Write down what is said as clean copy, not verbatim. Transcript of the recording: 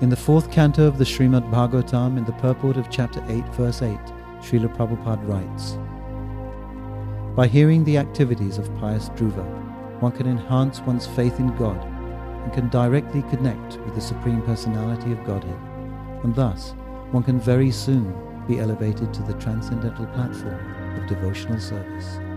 In the fourth canto of the Srimad Bhagavatam, in the purport of chapter 8, verse 8, Srila Prabhupada writes, "By hearing the activities of pious Dhruva, one can enhance one's faith in God and can directly connect with the Supreme Personality of Godhead, and thus one can very soon be elevated to the transcendental platform of devotional service."